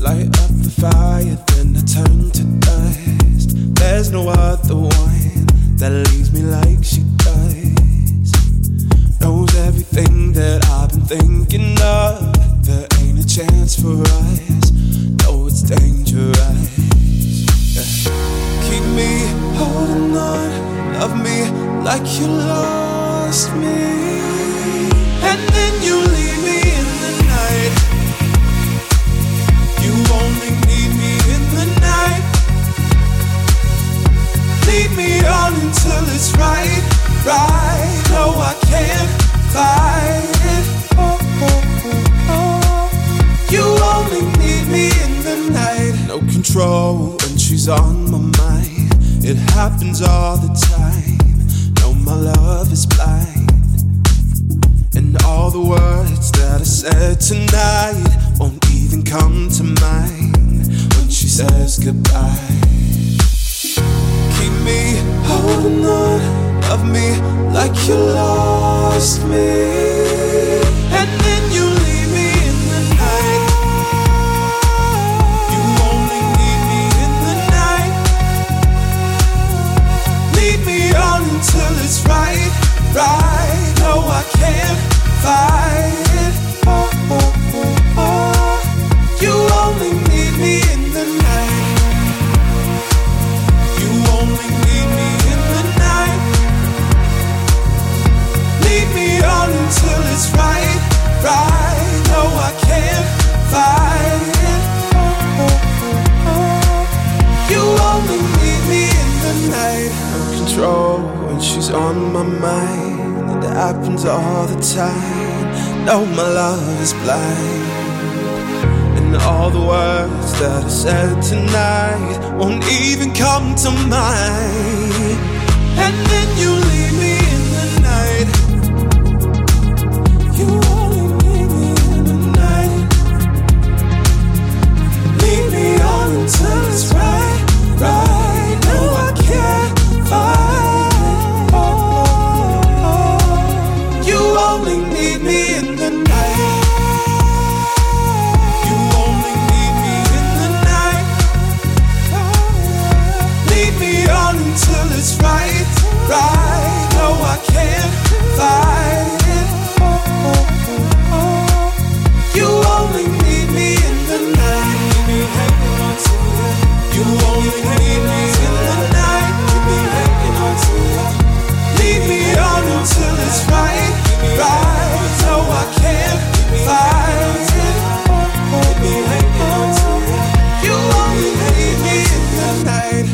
Light up the fire, then I turn to dust. There's no other one that leaves me like she does. Knows everything that I've been thinking of. There ain't a chance for us. No, it's dangerous. Yeah. Keep me holding on. Love me like you lost me. And then you leave me in the night. You only need me in the night. Lead me on until it's right, right. No, I can't fight it. Oh, oh, oh, oh. You only need me in the night. No control when she's on my mind. It happens all the time. No, my love is blind. And all the words that I said tonight won't even come to mind when she says goodbye. Keep me holding on, love me like you lost me. And then you leave me in the night. You only need me in the night. Lead me on until it's right, right. No, I can't fight it. Oh, oh, oh, oh. You only need me in the night. You only need me in the night. Lead me on until it's right, right. No, I can't fight it. Oh, oh, oh, oh. You only need me in the night. No control when she's on my mind. It happens all the time. No, my love is blind. And all the words that I said tonight won't even come to mind. And then you leave me in the night. You only leave me in the night. Leave me on until it's right, right. No, I can't fight. Oh, you only need me in the night. You only need me in the night. Lead me on until it's right, right. No, I can't fight it. Oh, oh, oh, oh. You only need me in the night. You only need me in the night. Lead me on until it's right, right. No, I can't fight it. Oh, oh, oh, oh. You only need me in the night.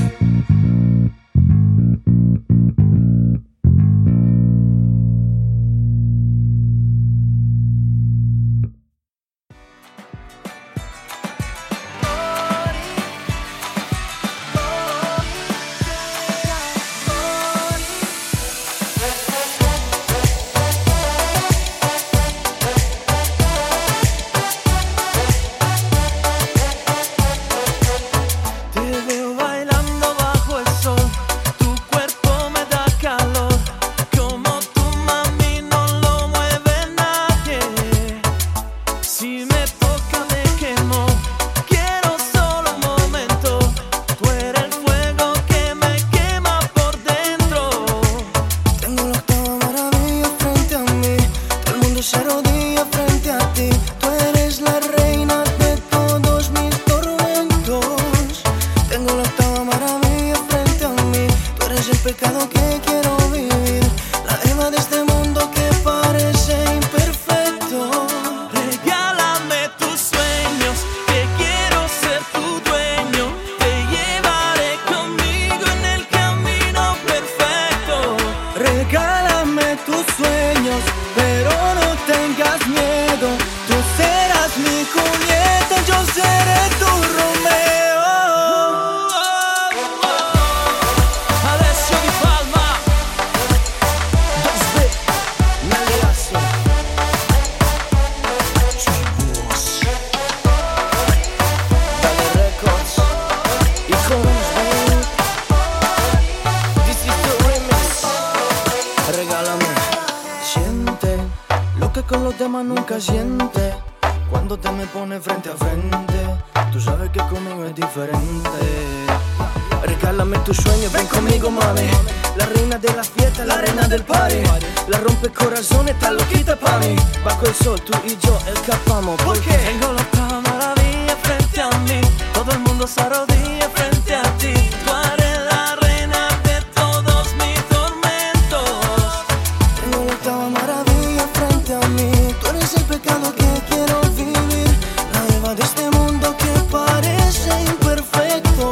Con los demás nunca siente. Cuando te me pones frente a frente, Tú sabes que conmigo es diferente. Regálame tu sueño, ven conmigo, mami. La reina de la fiesta, la reina del party. La rompe corazón, está loquita pa' mí. Bajo el sol, tú y yo escapamos. Porque tengo la octava maravilla frente a mí. Todo el mundo se arrodilla frente a ti. Tú eres la reina de todos mis tormentos. Tengo la octava maravilla frente a mí. Tú eres el pecado que quiero vivir. La Eva de este mundo que parece imperfecto.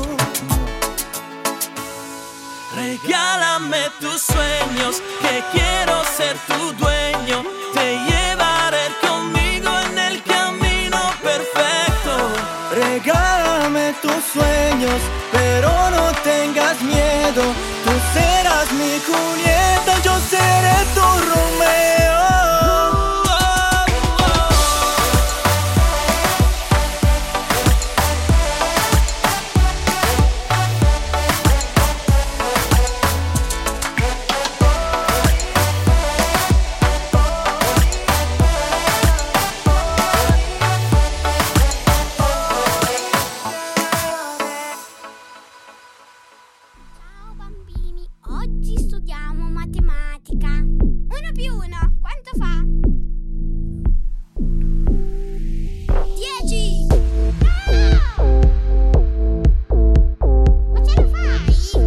Regálame tus sueños, que quiero ser tu dueño. Te llevaré conmigo en el camino perfecto. Regálame tus sueños, pero no tengas miedo. Tú serás mi Julieta, yo seré tu Romeo. Oggi studiamo matematica. 1 più 1, quanto fa? 10! Ma ce la fai?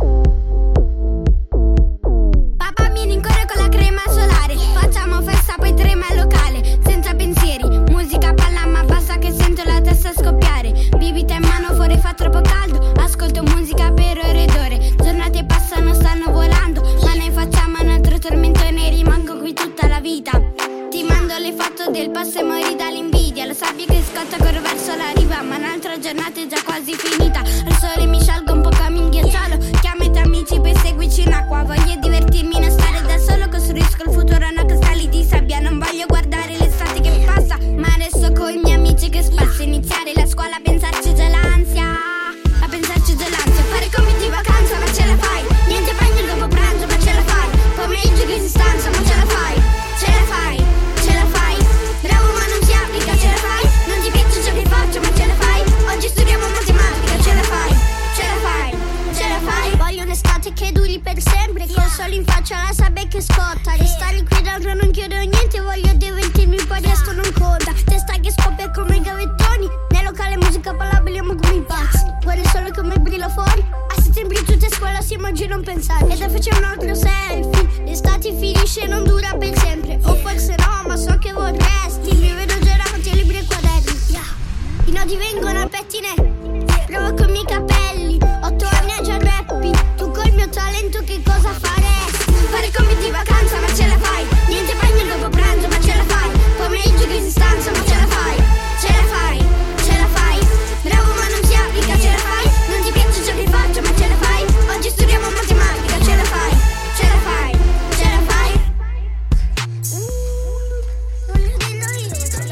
Papà mi rincorre con la crema solare. Facciamo festa, poi trema il locale. Senza pensieri, musica balla ma basta che sento la testa scoppiare. Bibita in mano, fuori fa troppo caldo. Ascolto musica per ore ed ore. Giornate passano, stanno volando, ma noi facciamo un altro tormento e ne rimango qui tutta la vita. Ti mando le foto del passo e mori dall'invidia. Lo sabbia che scotta, corro verso la riva, ma un'altra giornata è già quasi finita. Al sole mi sciolgo un po' come il ghiacciolo. Chiamo i tuoi amici per seguirci in acqua. Voglio divertirmi, non stare da solo. Costruisco il futuro, no castelli di sabbia. Non voglio guardare l'estate che passa, ma adesso con i miei amici che spazio. Iniziare la scuola, a pensarci già l'ansia. A pensarci già l'ansia. Fare compiti vacanza, ma ce la fai. Niente bagno dopo pranzo, ma ce la fai. Pomeriggio che si stanza, ma ce la fai. Ce la fai, ce la fai. Bravo ma non si applica, ce la fai. Non ti piace ciò che faccio, ma ce la fai. Oggi studiamo matematica, ce la fai. Ce la fai, ce la fai. Voglio un'estate che duri per sempre. Col sole in faccia, la sabbia che scotta. Restare qui dentro non chiedo niente. Voglio divertirmi, poi resto non conta. Testa che scoppia come i gavettoni. Nel locale musica ballabiliamo come i pazzi. Guarda solo come brilla fuori. A settembre tutte a scuola siamo oggi non pensare. E dai facciamo un altro selfie. L'estate finisce e non dura per sempre. O forse no, ma so che vorresti. Mi vedo già davanti ai libri e quaderni. I nodi vengono al pettine. Provo con i miei capelli. 8 anni a già rappi. Tu col mio talento che cosa faresti? Fare compiti vacanza, ma ce la fai. Niente bagno dopo pranzo, ma ce la fai. Pomeriggio che si stanza, ma ce la fai. Ce la fai, ce la fai. Bravo ma non si applica, ce la fai. Non ti piace ciò che faccio, ma ce la fai. Oggi studiamo matematica, ce la fai. Ce la fai, ce la fai. Voglio dirlo io.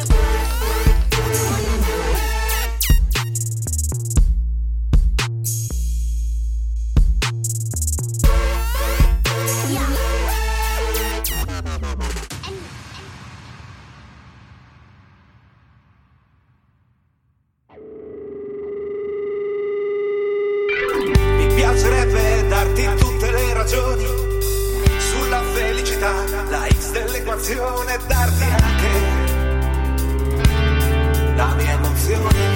Mi piacerebbe darti tutte le ragioni sulla felicità, la X dell'equazione, darti anche la mia emozione.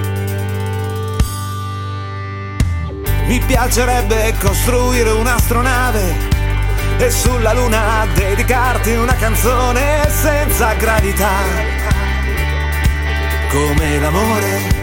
Mi piacerebbe costruire un'astronave e sulla luna dedicarti una canzone senza gravità, come l'amore.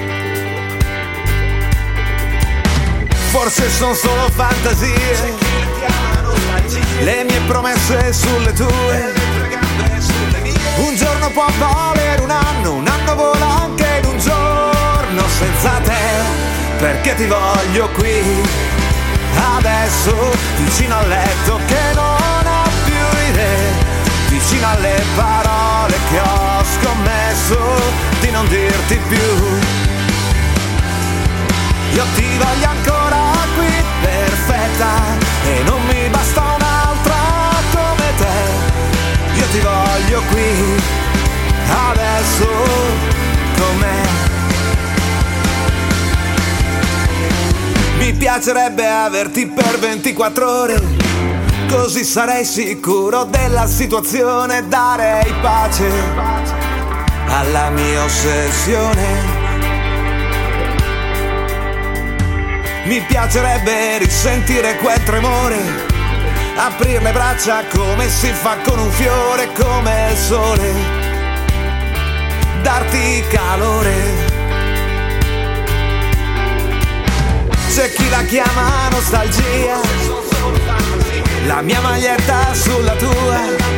Forse sono solo fantasie, le mie promesse sulle tue. Un giorno può volere un anno vola anche in un giorno senza te. Perché ti voglio qui, adesso, vicino al letto che non ho più idee, vicino alle parole che ho scommesso di non dirti più. Io ti voglio ancora qui, perfetta, e non mi basta un'altra come te. Io ti voglio qui, adesso, com'è. piacerebbe averti per 24 ore, così sarei sicuro della situazione, darei pace alla mia ossessione. Mi piacerebbe risentire quel tremore, aprire le braccia come si fa con un fiore, come il sole, darti calore. C'è chi la chiama nostalgia, la mia maglietta sulla tua.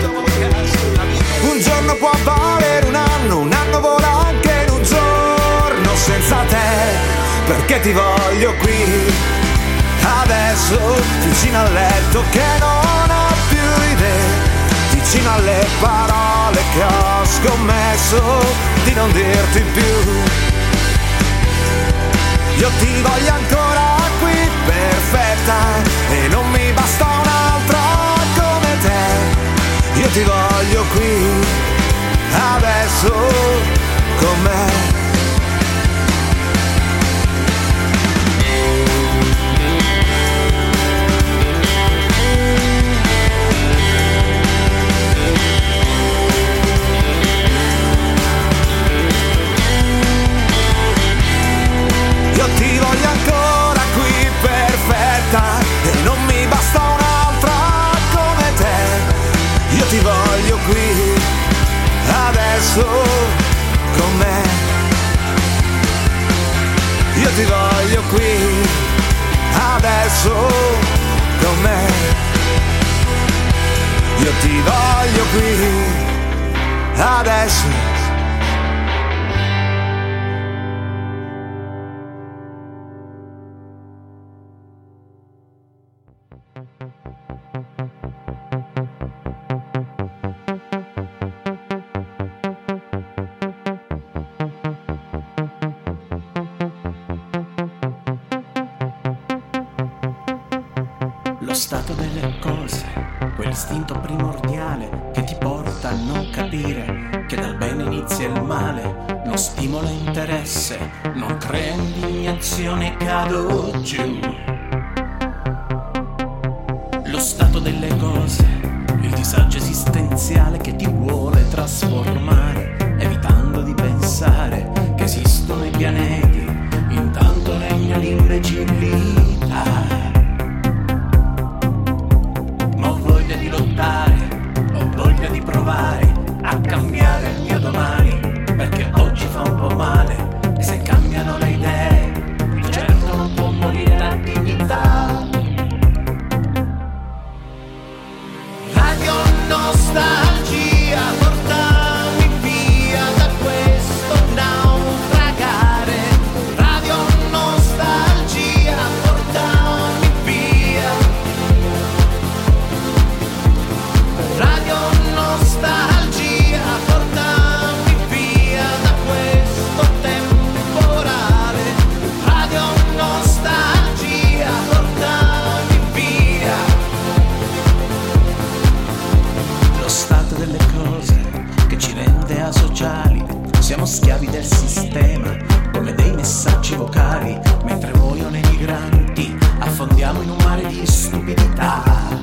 Un giorno può valere un anno vola anche in un giorno senza te, perché ti voglio qui, adesso, vicino al letto che non ho più idee, vicino alle parole che ho scommesso di non dirti più. Io ti voglio ancora qui, perfetta, e non mi basta un'altra come te. Io ti voglio qui, adesso, con me. Io ti voglio ancora qui, perfetta, e non mi basta un'altra come te. Io ti voglio qui, adesso, con me. Io ti voglio qui, adesso, con me. Io ti voglio qui, adesso. Lo stato delle cose, quell'istinto primordiale che ti porta a non capire che dal bene inizia il male, non stimola interesse, non crea indignazione, cado giù. Lo stato delle cose, il disagio esistenziale che ti vuole trasformare, evitando di pensare che esistono i pianeti, intanto regna l'imbecillità. Di lottare, ho voglia di provare a cambiare il mio domani, perché oggi fa un po' male e se cambiano le idee, certo non può morire la dignità. Radio nostalgia, portami via da questo naufragare. Radio nostalgia, portami via. Radio nostalgia, portami via da questo temporale. Radio nostalgia, portami via. Lo stato delle cose che ci rende asociali, siamo schiavi del sistema come dei messaggi vocali, mentre muoiono i migranti affondiamo in un mare di stupidità.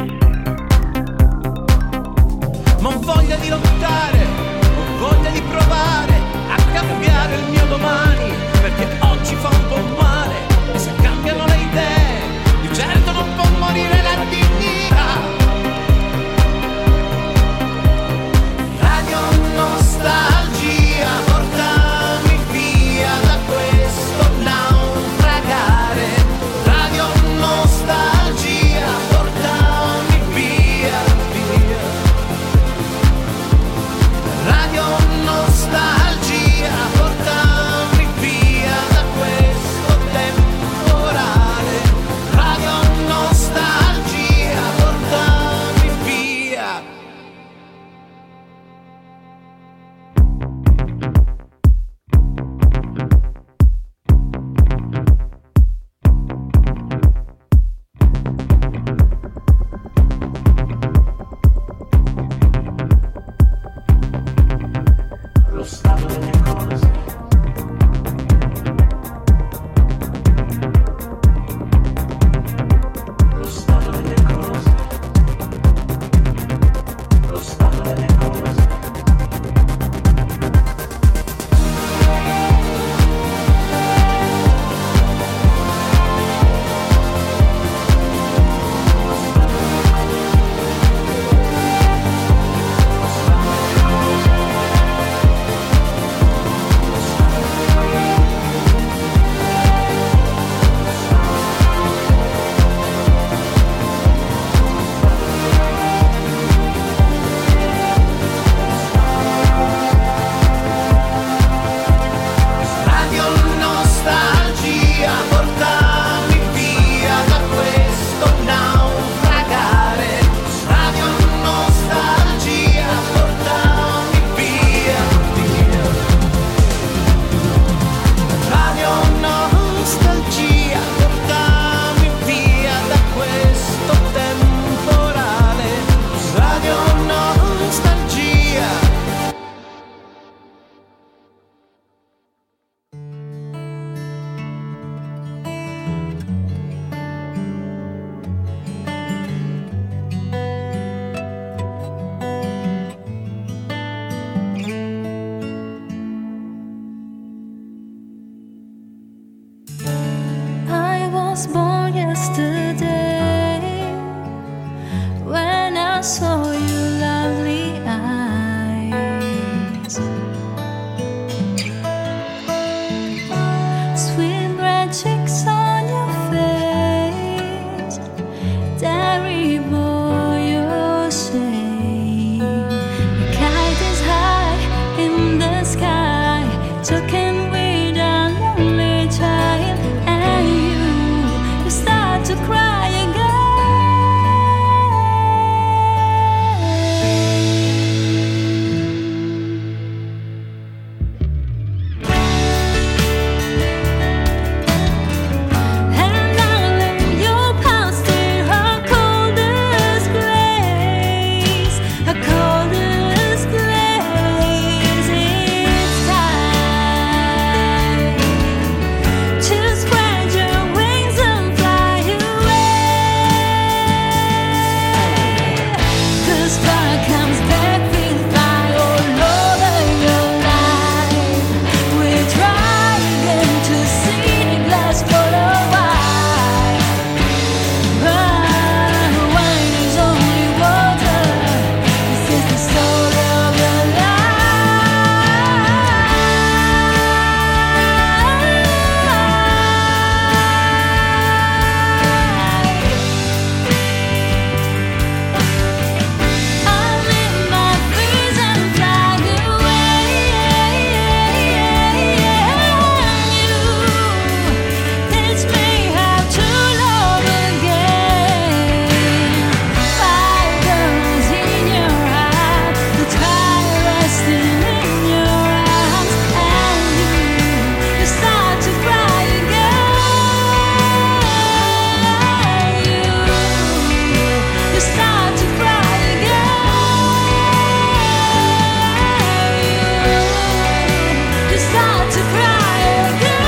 Ma ho voglia di lottare, ho voglia di provare a cambiare il mio domani, perché oggi fa un po' male e se cambiano le idee, di certo non può morire la dignità. Radio nostalgia, portami via da questo naufragare. Radio nostalgia, portami via, via. Radio nostalgia, portami via da questo temporale. Radio nostalgia, portami via. Lo stato delle cose. was born yesterday when I saw your lovely eyes. Sweet red cheeks on your face, terrible your shame. The kite is high in the sky, talking with a lonely child, and you start to cry again. And darling, your past in her coldest place, her coldest place. It's time to spread your wings and fly away. 'Cause fire comes back with fire all over your life. We try again to see the glass for a while, but wine is only water. This is the story of your I'll leave my fears and fly away. You teach me how to love again. Fire burns in your heart, the tide resting in your arms, and you start to cry again. You start to cry again. You start to cry again.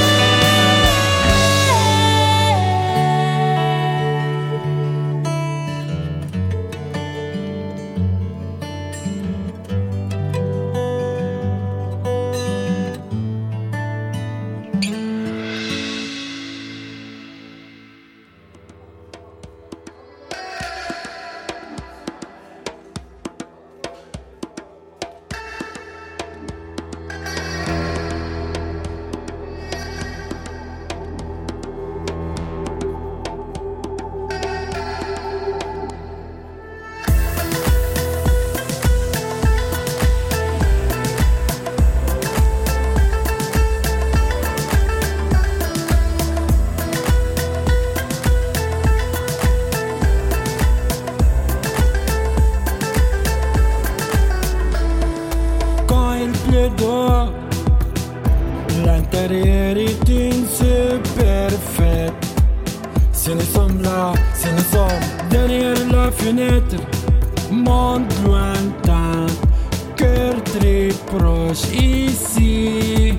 Quand il pleut dehors, l'intérieur est une super fête. Si nous sommes là, si nous sommes derrière la fenêtre, monde lointain, cœur très proche ici.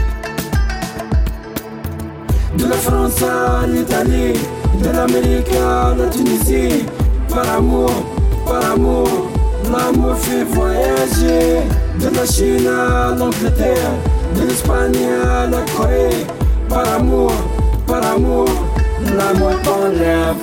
De la France à l'Italie, de l'Amérique à la Tunisie, par amour, l'amour fait voyager. De la Chine à l'Angleterre, de l'Espagne à la Corée, par amour, l'amour t'enlève.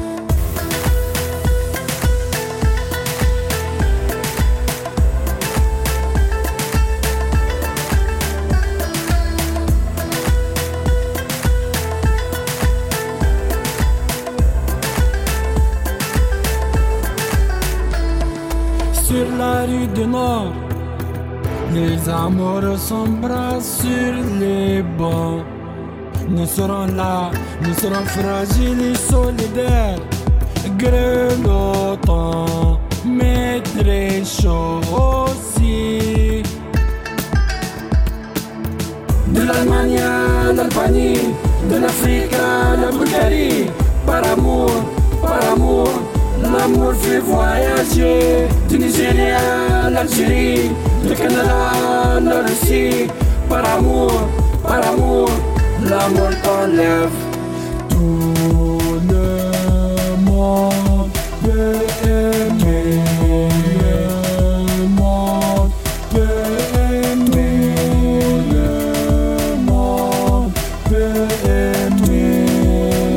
Sur la rue du Nord, les amoureux s'embrassent sur les bancs. Nous serons là, nous serons fragiles et solidaires, grelottants, mais très chauds aussi. De l'Allemagne à l'Albanie, de l'Afrique à la Bulgarie, par amour, l'amour fait voyager. Du Nigeria à l'Algérie, du Canada à la Russie, par amour, l'amour t'enlève. Tout le monde peut aimer, le monde peut aimer, le monde peut aimer.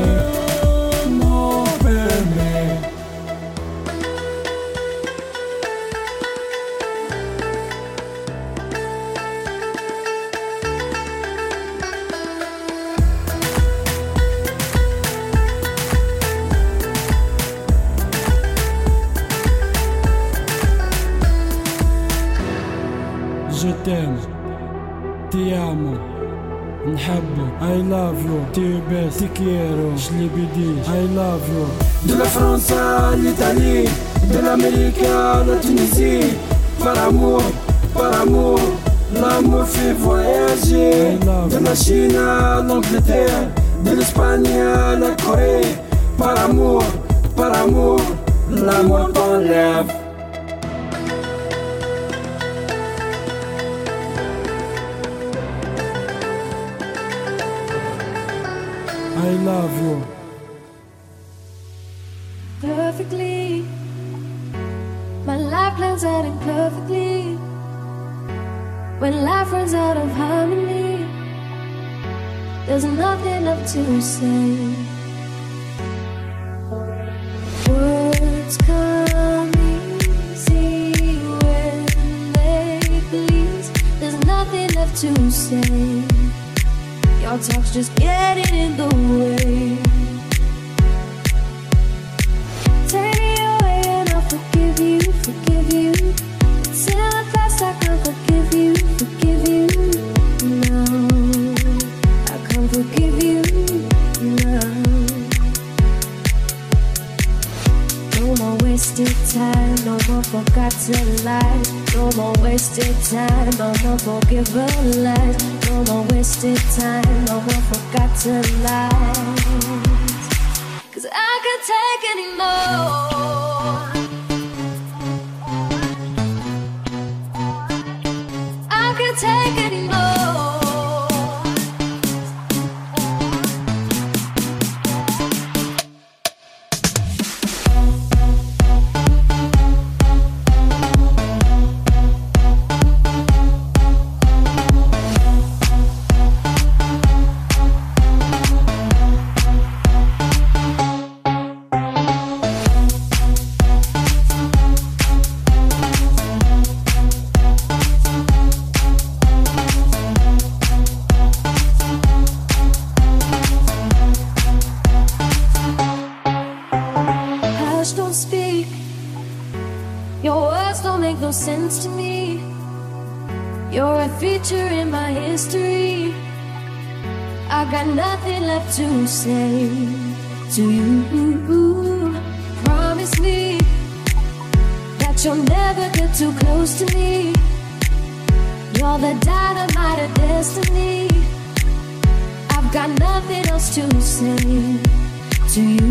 Ti amo, نحبك I love you, ti best, ti quiero, اللي بديش I love you. De la France à l'Italie, de l'Amérique à la Tunisie. Par amour, l'amour fait voyager. De la Chine à l'Angleterre, de l'Espagne à la Corée. Par amour, l'amour t'enlève. I love you. Perfectly, my life plans out imperfectly. When life runs out of harmony, there's nothing left to say. Words come easy when they please. There's nothing left to say. Your talk's just getting in the way. Take me away and I'll forgive you. It's in the past, I can't forgive you. No, I can't forgive you. No. No more wasted time, no more forgotten lies. No more wasted time, no more forgiven lies. No more wasted time, no more forgotten lies. 'Cause I can't take any more. I can't take any more. Sense to me, you're a feature in my history. I got nothing left to say to you. Promise me that you'll never get too close to me. You're the dynamite of destiny. I've got nothing else to say to you.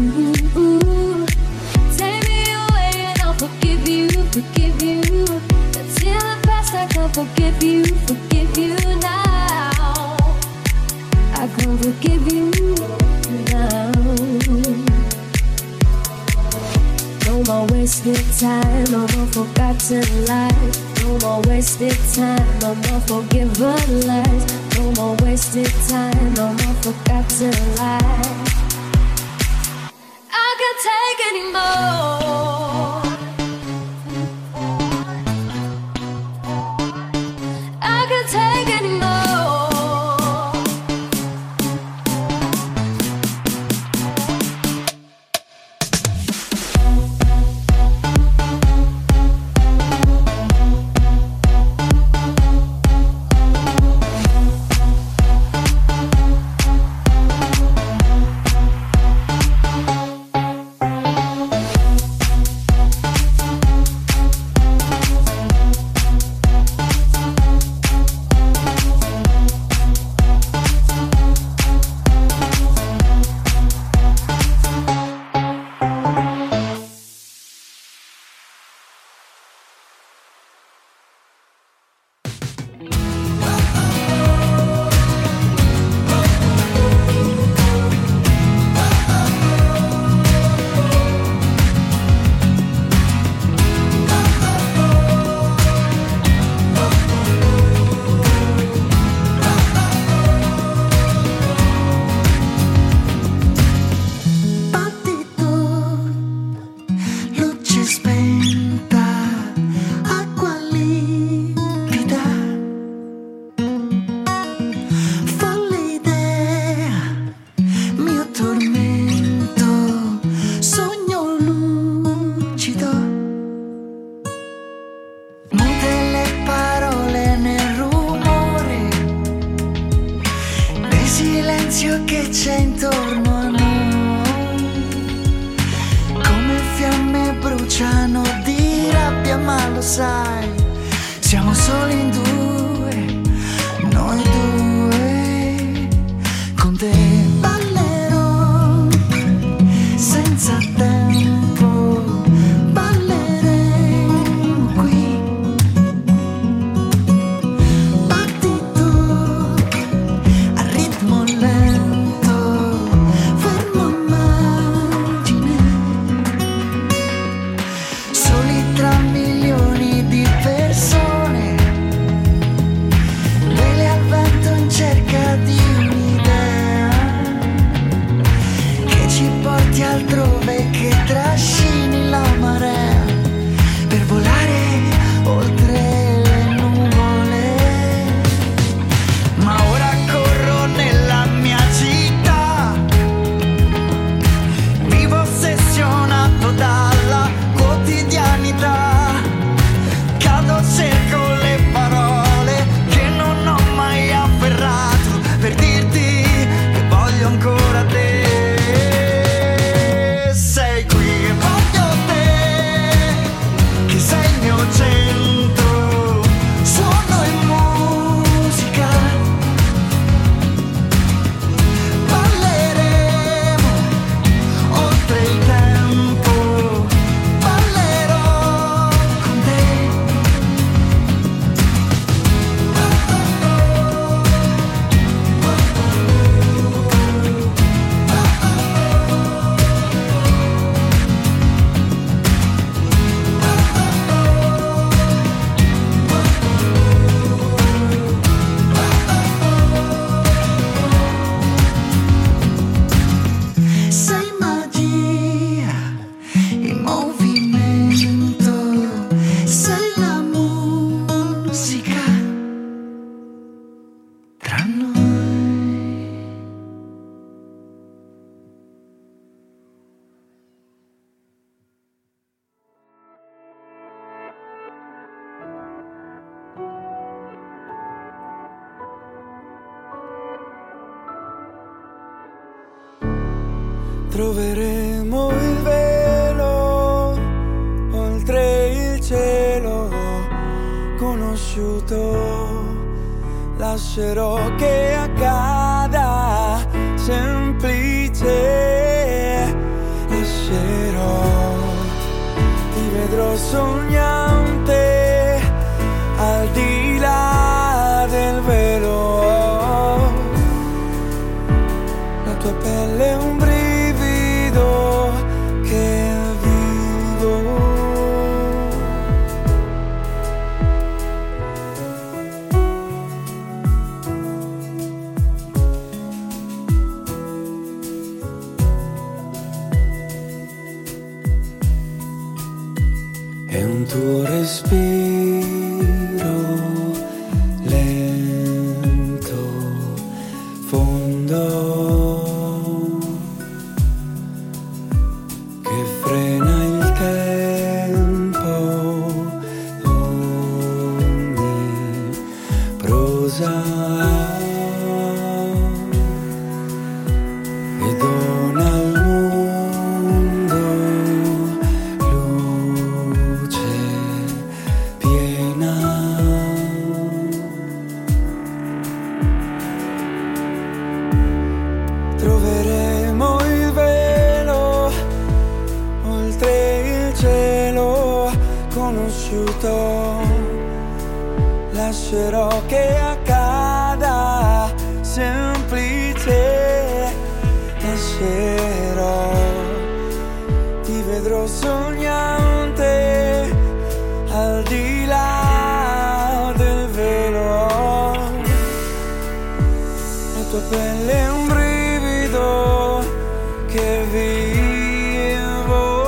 Take me away and I'll forgive you. That's in the past, I can't forgive you now. I can't forgive you now. No more wasted time, no more forgotten lies. No more wasted time, no more forgiven lies. No more wasted time, no more forgotten lies. I can't take any more. I can't take any more. c'è intorno a noi, come fiamme bruciano di rabbia, ma lo sai, siamo soli in due, noi due, con te ballerò senza tempo, balleremo qui, battito a ritmo lento, fermo immagine, soli tra milioni di persone, vele al vento in cerca di un'idea che ci porti altrove, che trascini la marea per volare oltre le nuvole. Ma ora corro nella mia città, vivo ossessionato dalla quotidianità, cado, cerco le parole che non ho mai afferrato per dirti che voglio ancora te. Sei qui e voglio te, che sei il mio centro, suono e musica, balleremo oltre il tempo, ballerò con te. Sei magia in movimento, sei la musica tra noi. Troveremo il velo oltre il cielo conosciuto, lascerò che accada semplice, lascerò, ti vedrò sognante al di là del velo, la tua pelle è un brivido che vivo. È un tuo respiro lento, fondo, che frena il tempo, ogni prosa, e dona al mondo luce piena. Troveremo il velo oltre il cielo conosciuto, lascerò che accada semplice, lascerò, ti vedrò sognante al di là del velo, la tua pelle è un brivido che vivo,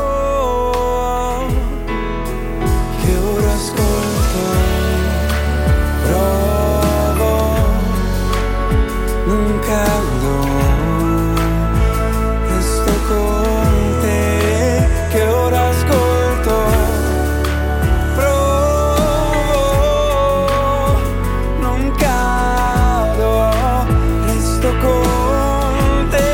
che ora ascolto, provo, non cado, resto con te, che ora ascolto, provo, non cado, resto con te.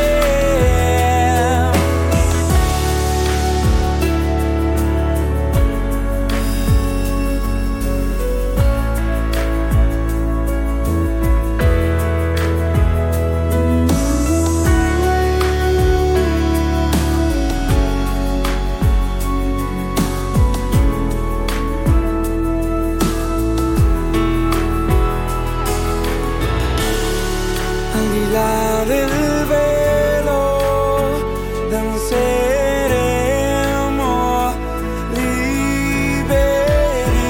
là del velo danzeremo liberi.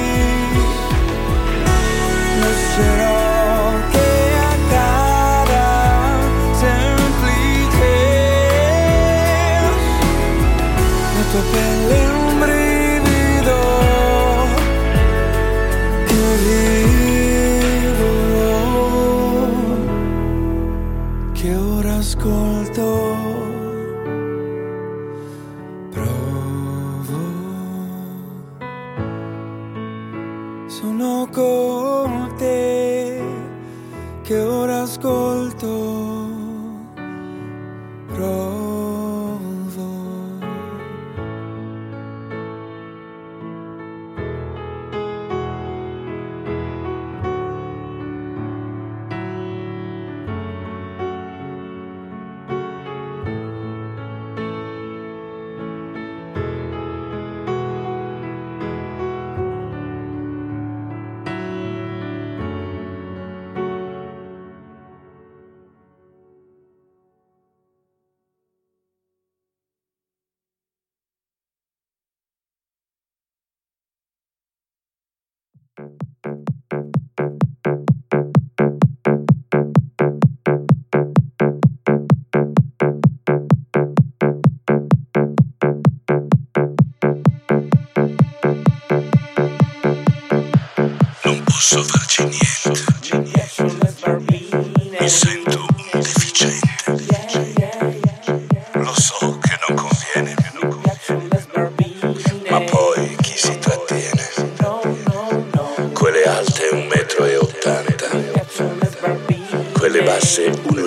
Lascerò che accada semplice, la tua pelle è un brivido che vivo, che ora ascolto, provo, sono con te, che ora ascolto, provo. Non posso farci niente, mi sento un deficiente, lo so che non conviene, ma poi chi si trattiene? Quelle alte 1,80 m, quelle basse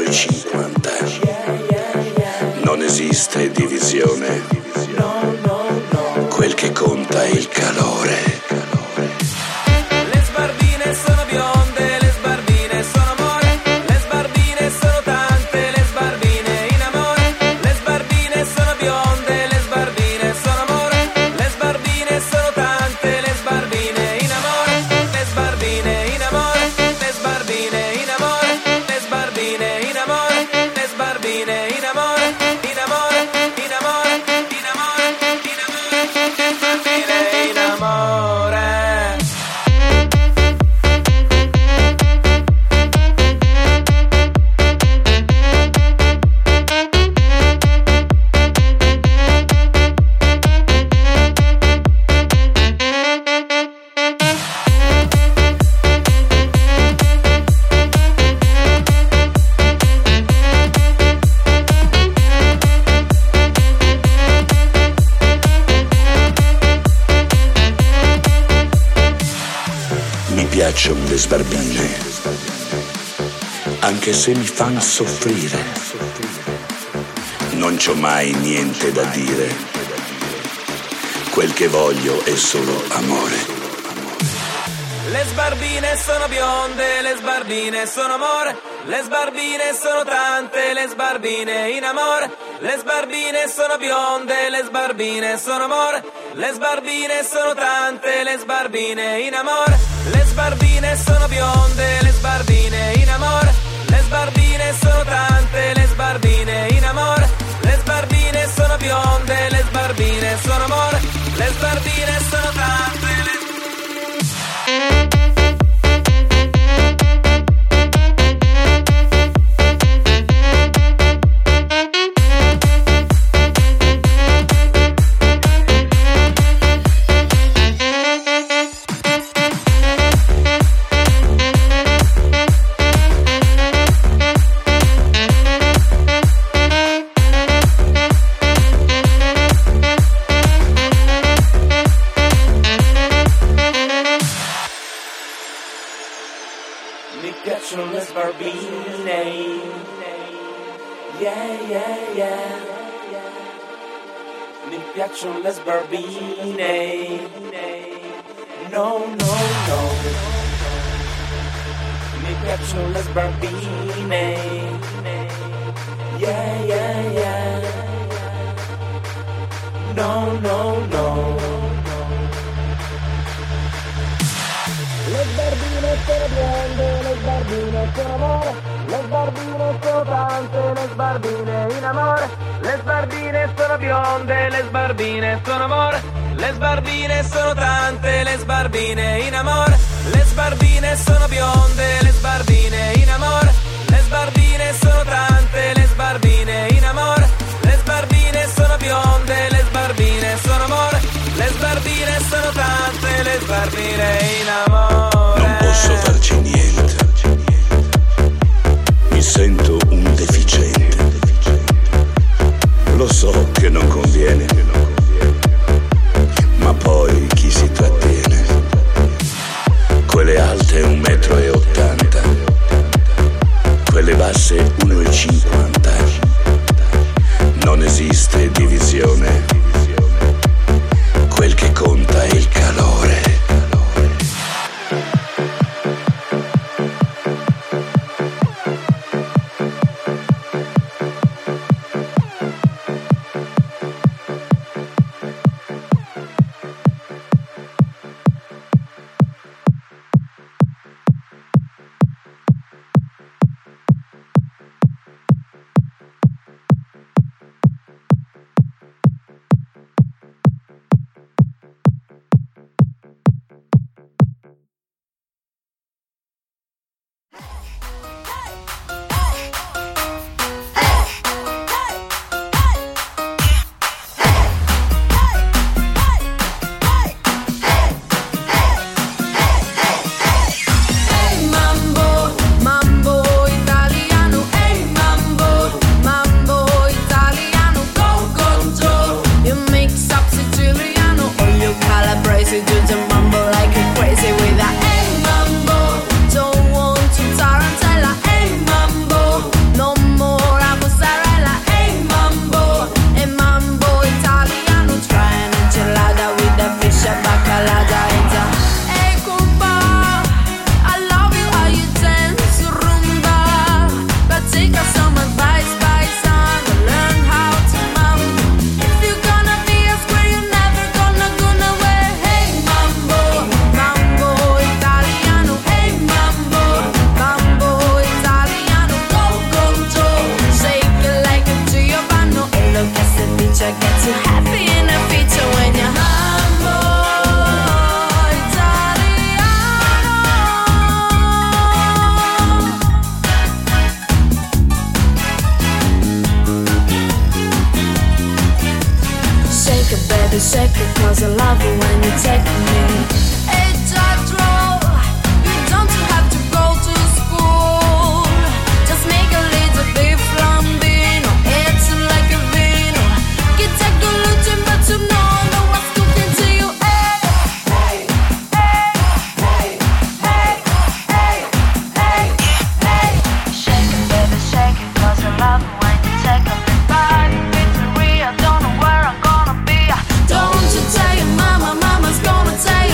1,50 m. Non esiste divisione, quel che conta è il calore. Le sbarbine sono bionde, le sbarbine sono amore, le sbarbine sono tante, le sbarbine in amore. Le sbarbine sono bionde, le sbarbine sono amore, le sbarbine sono tante, le sbarbine in amore. Le sbarbine in amore, le sbarbine in amore, le sbarbine in amore, le sbarbine in amore, in amore, in amore, in amore, in amore, le sbarbine in amore. Mi piacciono le sbarbine, anche se mi fan soffrire. Non c'ho mai niente da dire, quel che voglio è solo amore. Le sbarbine sono bionde, le sbarbine sono amore, le sbarbine sono tante, le sbarbine in amore. Le sbarbine sono bionde, le sbarbine sono amore, le sbarbine sono tante, le sbarbine in amore. Le sbarbine sono bionde, le sbarbine in amore, le sbarbine sono tante, le sbarbine in amore. Le sbarbine sono bionde, le sbarbine sono amore, le sbarbine sono tante, le piacciono le sbarbine. Yeah, yeah, yeah. Mi piacciono le sbarbine. No, no, no. Mi piacciono le sbarbine. Yeah, yeah, yeah. No, no, no. Le sbarbine sono bionde, le sbarbine sono amore, le sbarbine sono sbarbine in amore, le sbarbine sono bionde, le sbarbine sono amore, le sbarbine sono tante, le sbarbine in amore, le sbarbine sono bionde, le sbarbine in amore, le sbarbine sono tante, le sbarbine in amore, le sbarbine sono bionde, le sbarbine sono amore, le sbarbine sono tante, le sbarbine in amore. Non posso farci niente, mi sento un deficiente, lo so che non conviene, ma poi chi si trattiene? Quelle alte 1,80 m, quelle basse 1,50 m, non esiste divisione, quel che conta è il calore. Don't you tell your mama, mama's gonna tell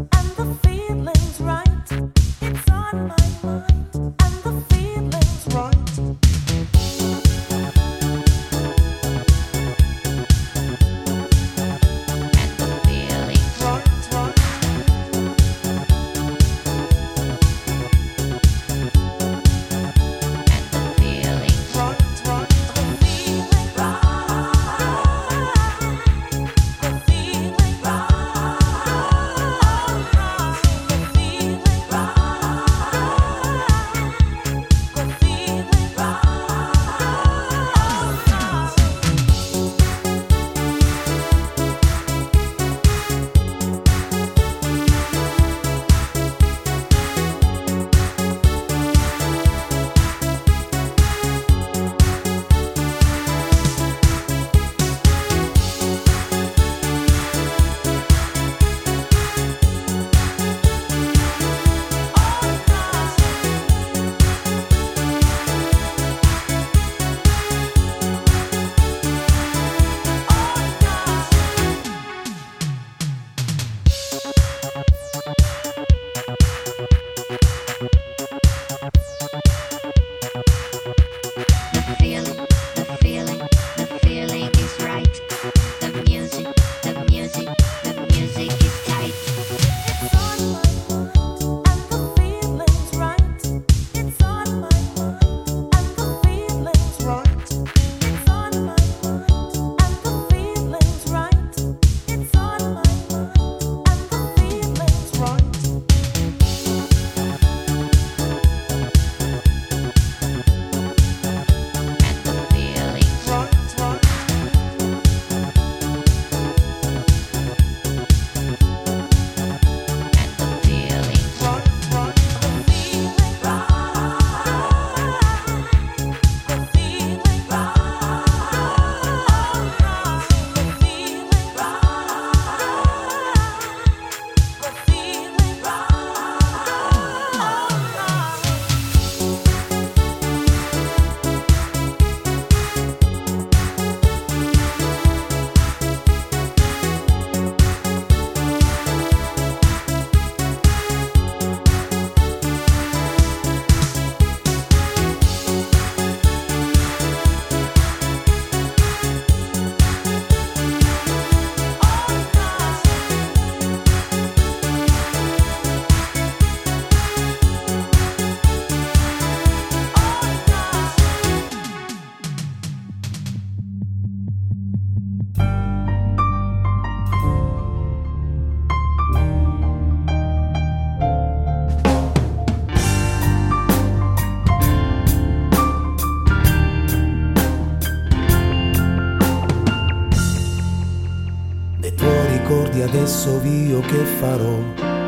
ricordi adesso io che farò?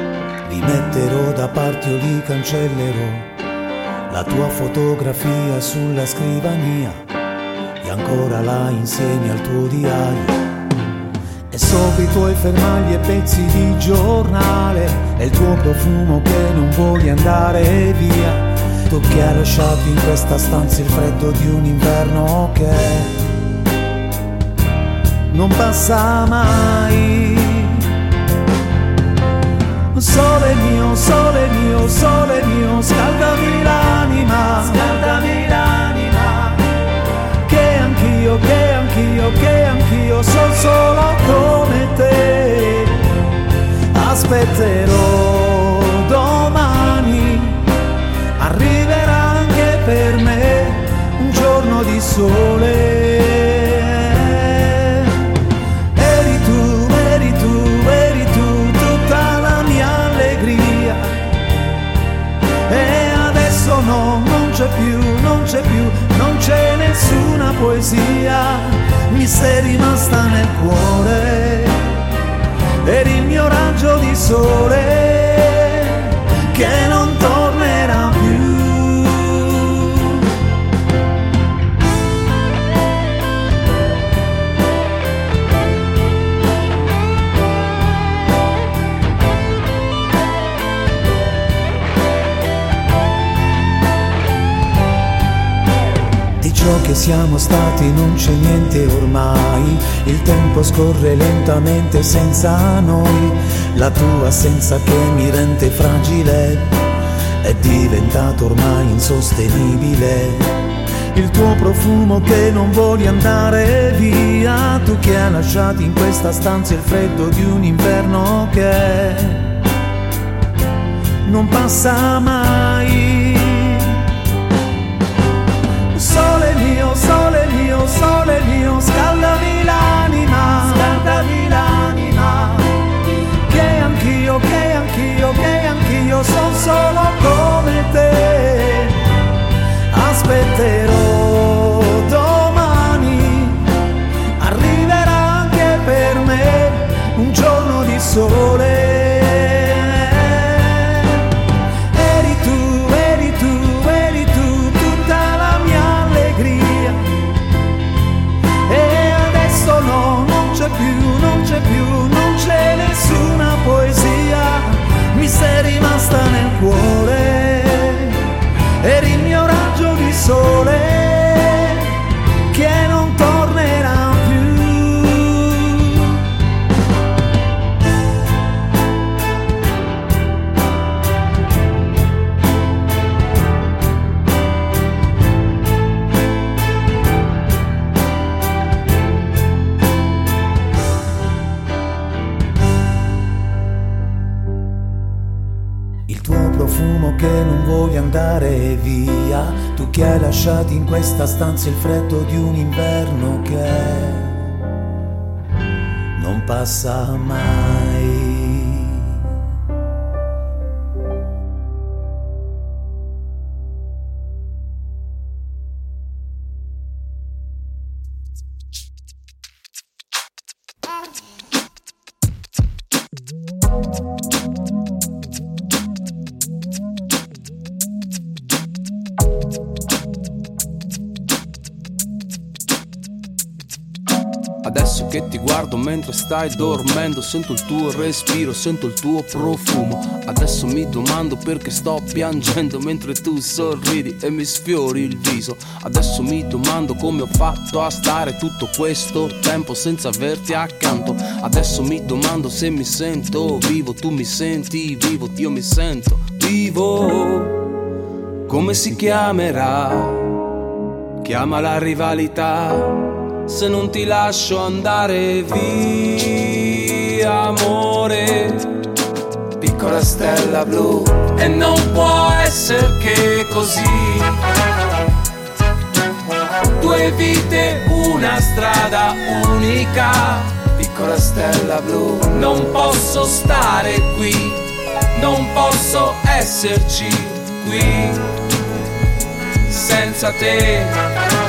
Li metterò da parte o li cancellerò? La tua fotografia sulla scrivania e ancora la insegni al tuo diario. E sopra i tuoi fermagli e pezzi di giornale e il tuo profumo che non vuoi andare via. Tu che hai lasciato in questa stanza il freddo di un inverno che non passa mai. Sole mio, sole mio, sole mio, scaldami l'anima, scaldami l'anima. Che anch'io, che anch'io, che anch'io sono solo come te. Aspetterò domani, arriverà anche per me un giorno di sole. Eri tu, eri tu, eri tu, tutta la mia allegria. E adesso no, non c'è più, non c'è più, non c'è nessuna poesia. Mi sei rimasta nel cuore, eri il mio raggio di sole che non tornerà più. ciò che siamo stati non c'è niente ormai, il tempo scorre lentamente senza noi, la tua assenza che mi rende fragile è diventato ormai insostenibile. Il tuo profumo che non vuoi andare via, tu che hai lasciato in questa stanza il freddo di un inverno che non passa mai. Sole mio, sole mio, sole mio, scaldami l'anima, che anch'io, che anch'io, che anch'io son solo come te. Aspetterò domani, arriverà anche per me un giorno di sole. Eri tu, eri tu, eri tu, tutta la mia allegria. E adesso no, non c'è più, non c'è più, non c'è nessuna poesia. Mi sei rimasta nel cuore, eri il mio raggio di sole che non tornerà più. Il tuo profumo che non vuoi andare via, tu che hai lasciato in questa stanza il freddo di un inverno che non passa mai. Adesso che ti guardo mentre stai dormendo, sento il tuo respiro, sento il tuo profumo. Adesso mi domando perché sto piangendo mentre tu sorridi e mi sfiori il viso. Adesso mi domando come ho fatto a stare tutto questo tempo senza averti accanto. Adesso mi domando se mi sento vivo, tu mi senti vivo, io mi sento vivo. Come si chiamerà? Chiama la rivalità. Se non ti lascio andare via, amore, piccola stella blu. E non può essere che così. Due vite, una strada unica, piccola stella blu. Non posso stare qui, non posso esserci qui senza te.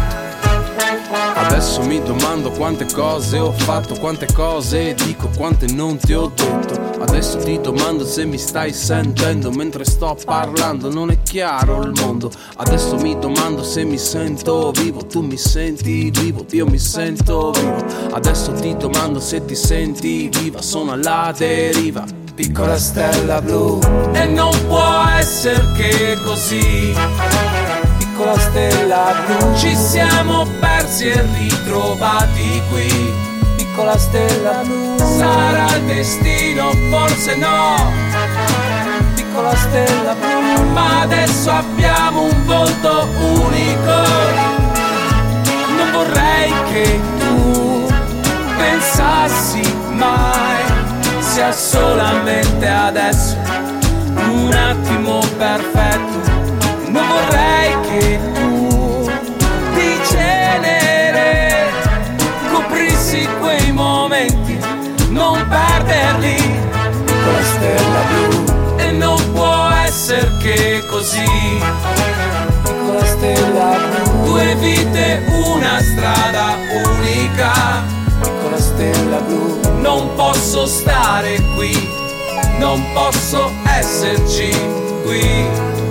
Adesso mi domando quante cose ho fatto, quante cose dico, quante non ti ho detto. Adesso ti domando se mi stai sentendo mentre sto parlando, non è chiaro il mondo. Adesso mi domando se mi sento vivo, tu mi senti vivo, io mi sento vivo. Adesso ti domando se ti senti viva, sono alla deriva, piccola stella blu. E non può essere che così, piccola stella blu. Ci siamo persi e ritrovati qui, piccola stella blu. Sarà il destino, forse no, piccola stella blu. Ma adesso abbiamo un volto unico. Non vorrei che tu pensassi mai, sia solamente adesso un attimo perfetto. Non vorrei che tu di cenere coprissi quei momenti, non perderli, piccola stella blu. E non può essere che così, piccola stella blu. Due vite, una strada unica, piccola stella blu. Non posso stare qui, non posso esserci qui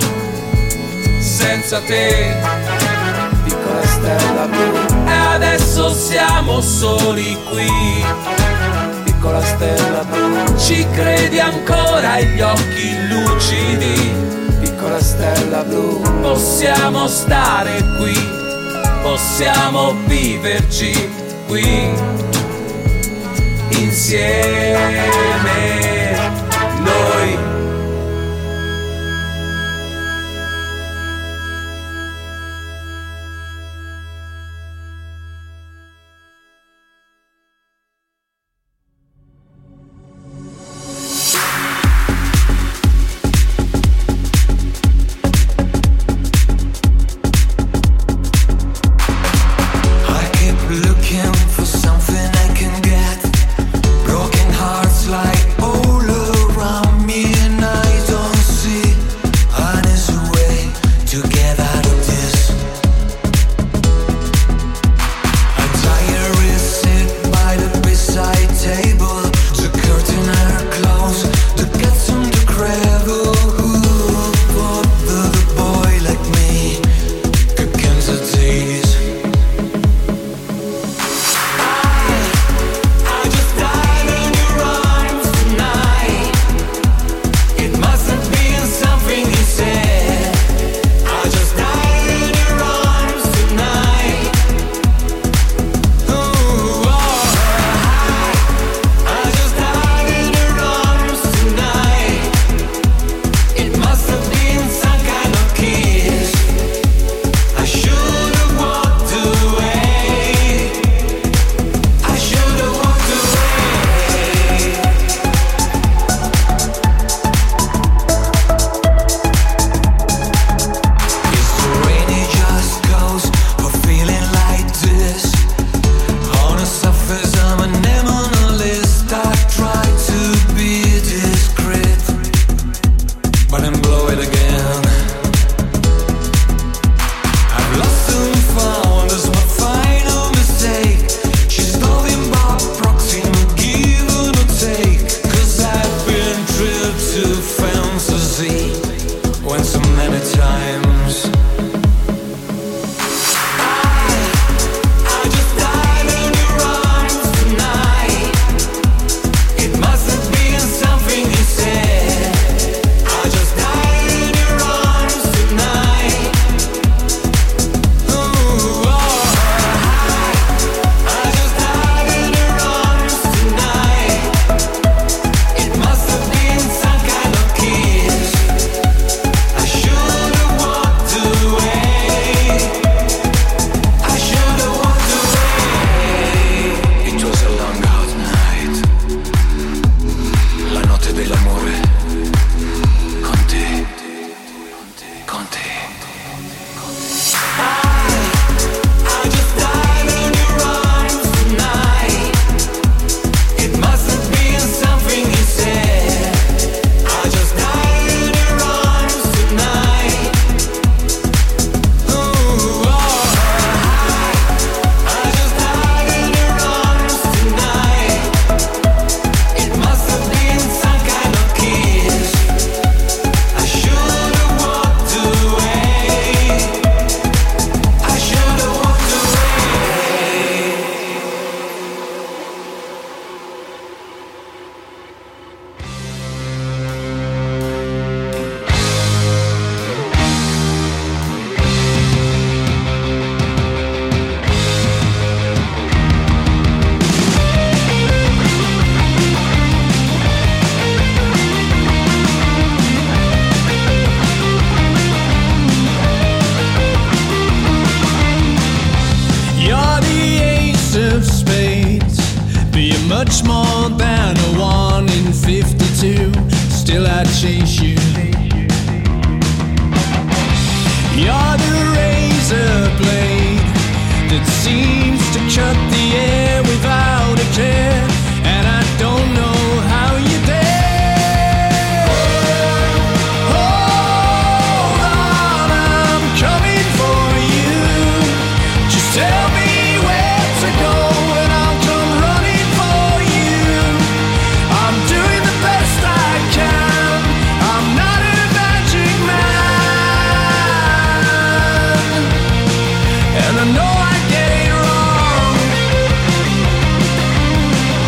senza te, piccola stella blu. E adesso siamo soli qui, piccola stella blu. Ci credi ancora ai gli occhi lucidi, piccola stella blu. Possiamo stare qui, possiamo viverci qui insieme noi. much more than a 1 in 52. Still I chase you. You're the razor blade that seems to cut the air without a care, and I don't know how you dare. Hold on, I'm coming for you. Just tell me where to go and I'll come running for you. I'm doing the best I can. I'm not a magic man, and I know I get it wrong.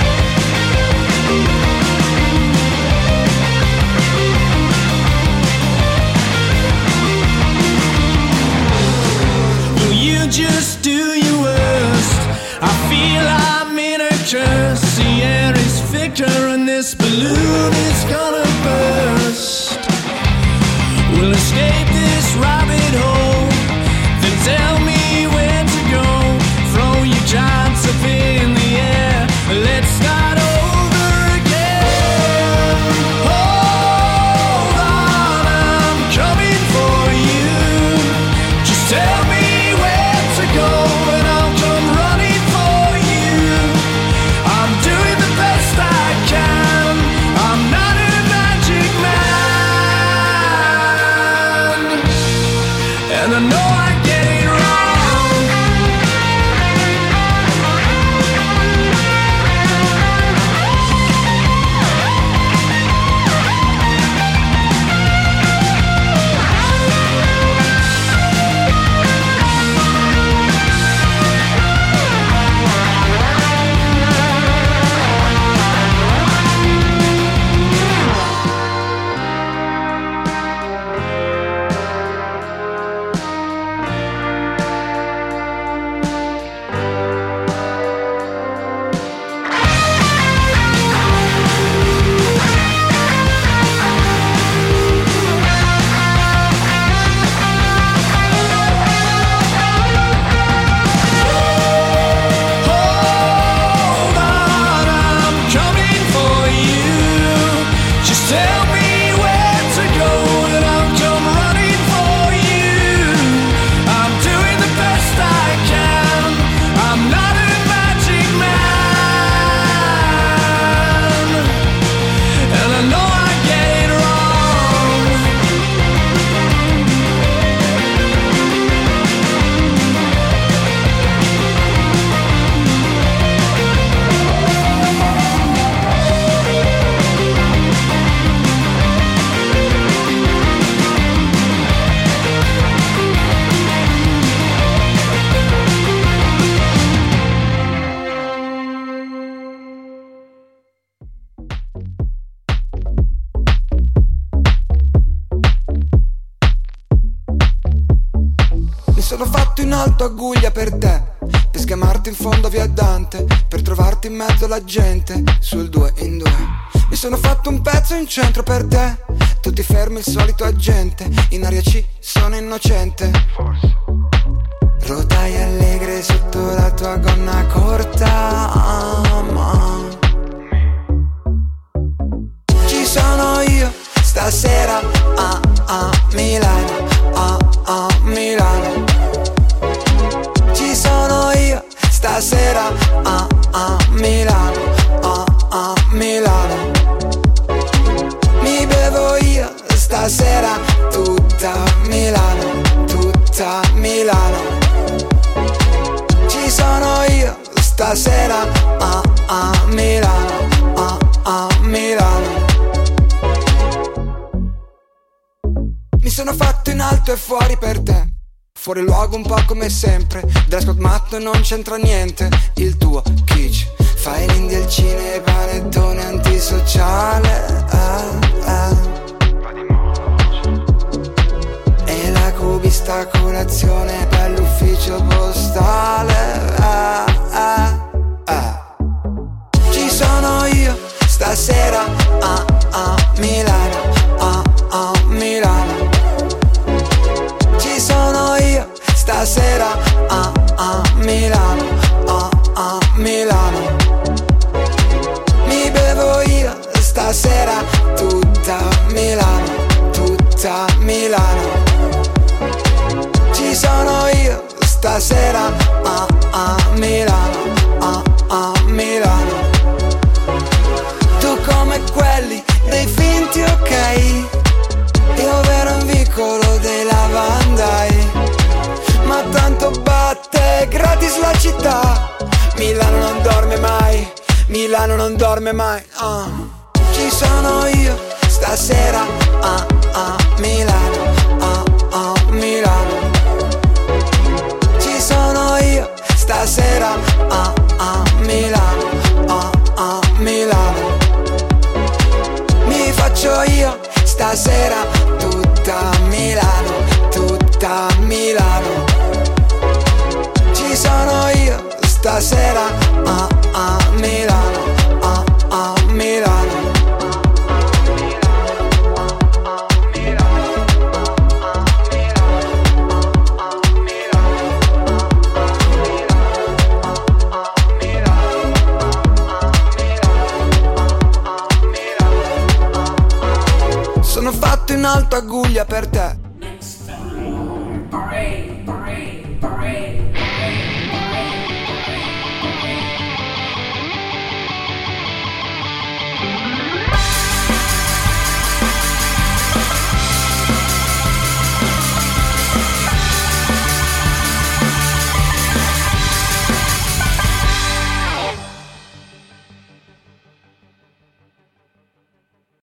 this balloon is gonna burst. We'll escape this rabbit hole. Then tell me where to go. Throw your giants up in the air. Let's start over again. Hold on, I'm coming for you. Just tell me where to go and I'll come running for you. I'm doing the best I can. I'm not a magic man, and I know I get it wrong. Aguglia per te, per schiamarti in fondo via Dante, per trovarti in mezzo alla gente, sul 2 in 2. Mi sono fatto un pezzo in centro per te, tutti fermi il solito agente, in aria ci sono innocente. Rotaie allegre sotto la tua gonna corta, ci sono io stasera a Milano, a Milano. Ci sono io stasera a Milano, a Milano. Mi bevo io stasera tutta Milano, tutta Milano. Ci sono io stasera a Milano, a Milano. Mi sono fatto in alto e fuori per te, fuori luogo un po' come sempre, dress code matto non c'entra niente, il tuo kitsch, fai l'indie al cinema, panettone antisociale, e la cubista colazione per l'ufficio postale, Ci sono io stasera a Milano, a Milano. Ci sono io stasera a Milano, a Milano. Mi bevo io stasera tutta Milano, tutta Milano. Ci sono io stasera a Milano, a Milano. Tu come quelli dei finti ok, io vero in vicolo dei lavandai, ma tanto batte gratis la città. Milano non dorme mai, Milano non dorme mai. Ci sono io stasera a Milano, a Milano. Ci sono io stasera a Milano, a Milano. Mi faccio io stasera tutta Milano, tutta Milano. Ci sono io stasera a Milano, a Milano. in alto aguglia per te.